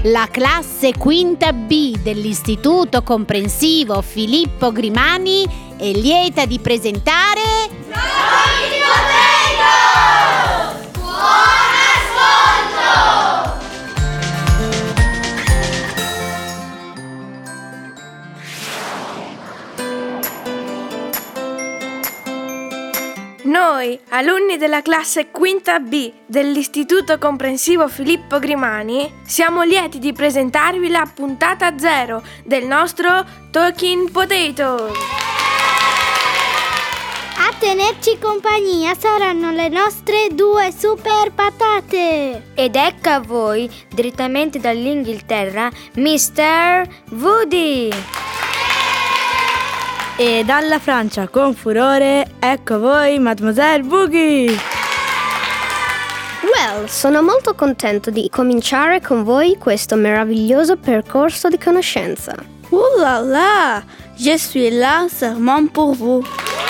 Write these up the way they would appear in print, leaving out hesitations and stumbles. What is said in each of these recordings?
La classe quinta B dell'Istituto Comprensivo Filippo Grimani è lieta di presentare Talking Potato! Buon ascolto! Noi, alunni della classe quinta B dell'Istituto Comprensivo Filippo Grimani, siamo lieti di presentarvi la puntata 0 del nostro Talking Potato. A tenerci compagnia saranno le nostre 2 super patate. Ed ecco a voi, direttamente dall'Inghilterra, Mr. Woody. E dalla Francia, con furore, ecco voi, Mademoiselle Boogie. Well, sono molto contento di cominciare con voi questo meraviglioso percorso di conoscenza. Ouh là là, je suis là seulement pour vous.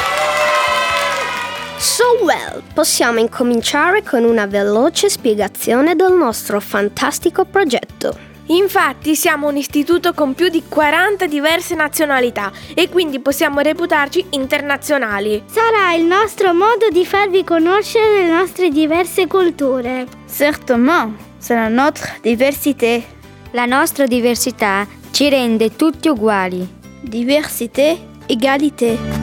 So well, possiamo incominciare con una veloce spiegazione del nostro fantastico progetto. Infatti siamo un istituto con più di 40 diverse nazionalità e quindi possiamo reputarci internazionali. Sarà il nostro modo di farvi conoscere le nostre diverse culture. Certainement, c'est la notre diversité. La nostra diversità ci rende tutti uguali. Diversité, égalité.